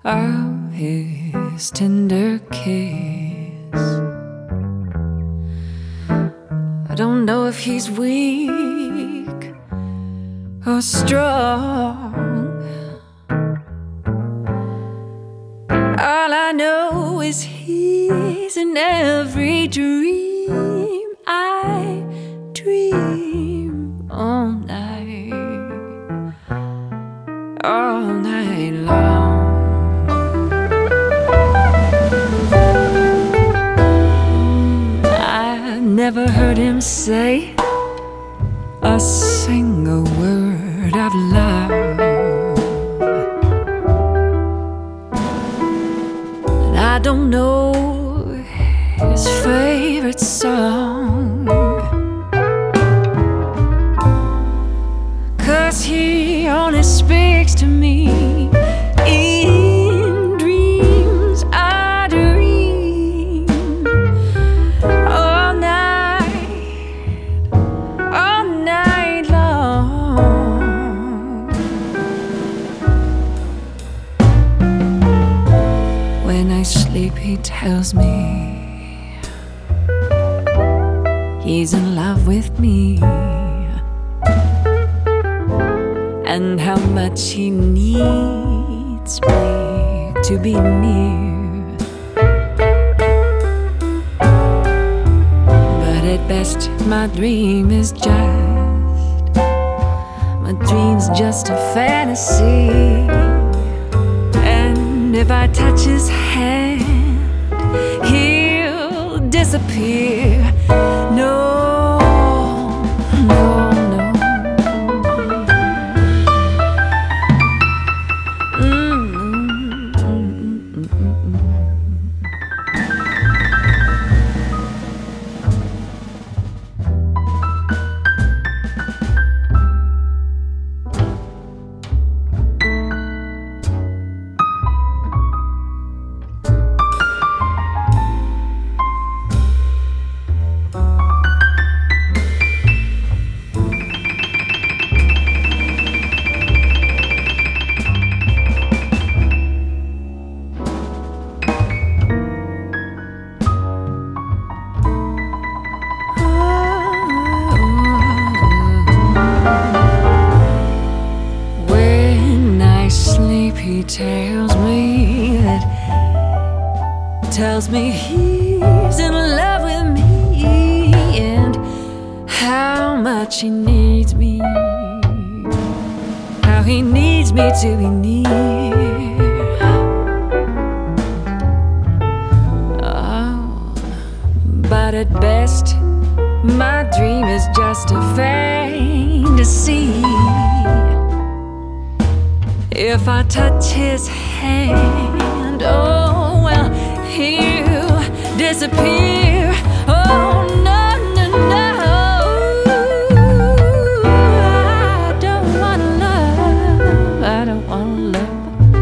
of his tender kiss. I don't know if he's weak or strong. All I know is he's in every dream I dream all night long. I never heard him say a single word of love. I don't know his favorite song, 'cause he only speaks to me in dreams I dream all night long. When I sleep, he tells me he's in love with me, and how much he needs me to be near. But at best, my dream's just a fantasy. And if I touch his hand, he'll disappear. No. He tells me he's in love with me, and how much he needs me, how he needs me to be near. Oh, but at best, my dream is just a fantasy. If I touch his hand, oh well, he'll disappear. Oh no, no, no, I don't wanna love,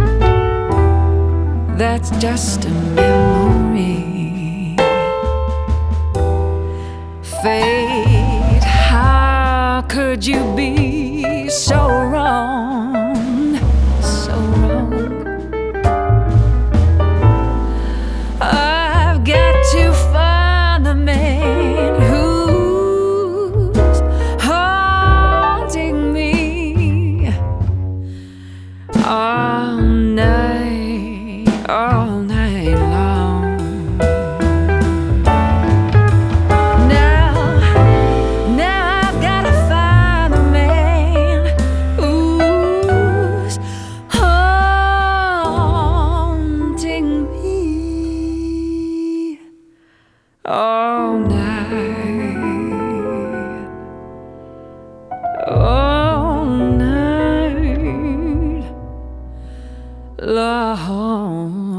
that's just a memory. Fate, how could you be so wrong? I've got to find the man who's haunting me all night long. Now I've got to find the man who's haunting me all night long.